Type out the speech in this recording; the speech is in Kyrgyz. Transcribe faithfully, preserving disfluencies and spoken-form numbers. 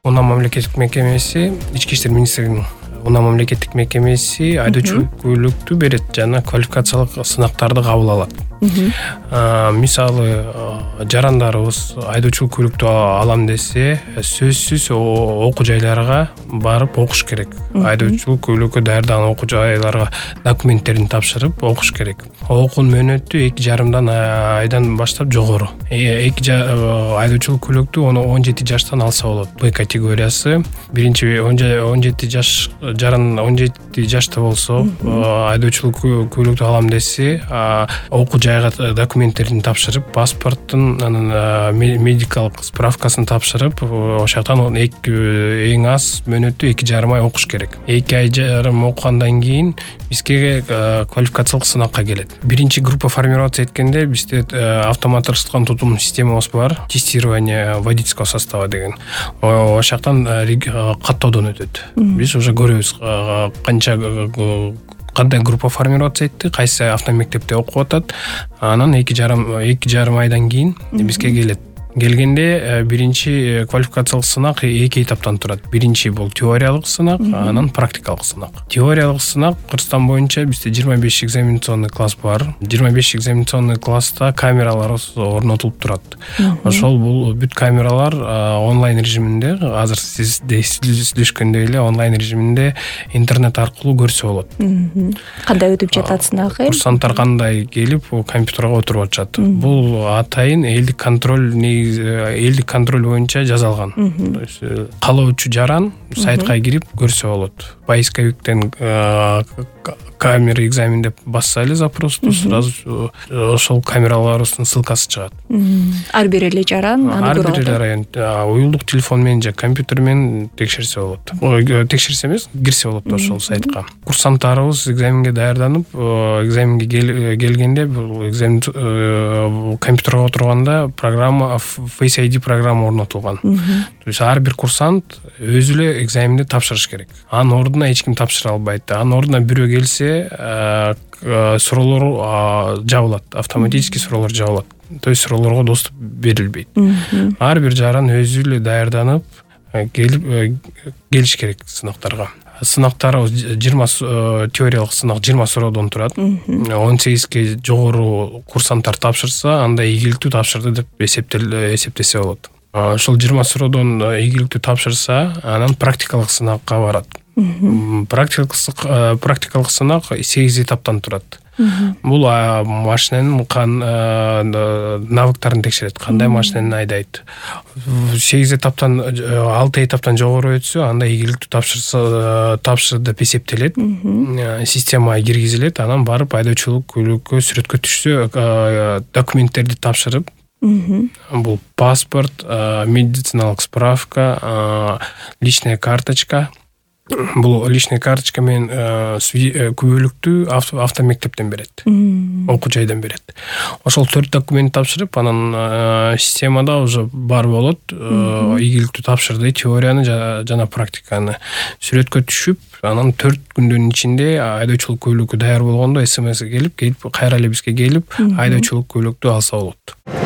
Унаа мамлекеттик мекемеси, Ички иштер министрлигинин Унаа мамлекеттик мекемеси айдоочулук көйлөктү берет жана квалификациялык сынактарды кабыл алат. Мисалы жарандарыбыз айдоочулук көйлөктү алам десе, сөзсүз окуу жайларга барып окуш керек. Айдоочулук көйлөккө даярдаган окуу жайларга документтерин тапшырып окуш керек. Окуунун мөөнөтү эки жарымдан айдан баштап жогору. Эки айдоочулук көйлөктү он жети жаштан алса болот. Б категориясы биринчи он жети жаш жаран он жети жашта болсо айдоочулук көйлөктү алам десе, окуу жайга документтерин тапшырып, паспорттун, анан медикалык справкасын тапшырып, ошоктан эң аз мөөнөтү эки жарым ай окуш керек. Эки ай жарым окугандан кийин бизге квалификациялык сынакка келет. Биринчи группа формироваться эткенде бизде автоматташтырылган тутум системабыз бар. Тестирование водительского состава деген. Ошоктан каттоодон өтөт. Биз уже көрөбүз канча кандай группа формироваться этти, кайсы автомектепте окуп атат. Анан эки жарым эки жарым айдан кийин бизге келет. Келгенде биринчи квалификациялык сынак эки этаптан турат. Биринчи бул теориялык сынак, анан практикалык сынак. Теориялык сынак Кыргызстан боюнча бизде жыйырма беш экзаменационный класс бар. жыйырма беш экзаменационный класста камералар орнотулуп турат. Ошол бул бүт камералар онлайн режиминде, азыр сиз сүйлөшкөндөй эле онлайн режиминде интернет аркылуу көрсө болот. Кандай өтүп жатат сынак? Курсанттар кандай келип компьютерге отуруп атышат. Бул атайын элдик контроль элдик контроль боюнча жазалган. Каалоочу жаран сайтка кирип көрсө болот. Поисковиктен камера экзамен деп басса эле запросту, сразу ошол камераларыбыздын ссылкасы чыгат. Ар бир эле жаран аны көрө алат. Ар бир эле уюлдук телефон менен же компьютер менен текшерсе болот. Текшерсе эмес, кирсе болот ошол сайтка. Курсанттарыбыз экзаменге даярданып, экзаменге келгенде бул экзамен компьютерге отурганда программа Face ай ди программа орнотулган. То есть ар бир курсант өзү эле экзаменди тапшырыш керек. Анын ордуна эч ким тапшыра албайт. Анын ордуна бирөө келсе, суроолор жабылат, автоматически суроолор жабылат. То есть суроолорго доступ берилбейт. Ар бир жаран өзү эле даярданып келип келиш керек сынактарга. Сынактар жыйырма теориялык сынак жыйырма суроодон турат. он сегизге жогору курсанттар тапшырса, анда ийгиликтүү тапшырды деп эсептесе болот. Ошол жыйырма суроодон ийгиликтүү тапшырса, анан практикалык сынакка барат. Практикалык сынак сегиз этаптан турат. Бул машинанын навыктарын текшерет, кандай машинаны айдайт. сегиз этаптан алты этаптан жогору өтсө, анда ийгиликтүү тапшырса, тапшырды деп эсептелет. Системага киргизилет, анан барып айдоочулук көйлөккө сүрөткө түшсө, документтерди тапшырып, бул паспорт, медициналык справка, личная карточка. Бул личная карточка менен күбөлүктү автомектептен берет. Окуу жайдан берет. Ошол төрт документ тапшырып, анан системада уже бар болот. Ийгиликтүү тапшырды теорияны жана практиканы. Сүрөткө түшүп, анан төрт күндүн ичинде айдоочулук көйлөккө даяр болгондо эс эм эс келип, келип кайра эле бизге келип, айдоочулук көйлөктү алса болот.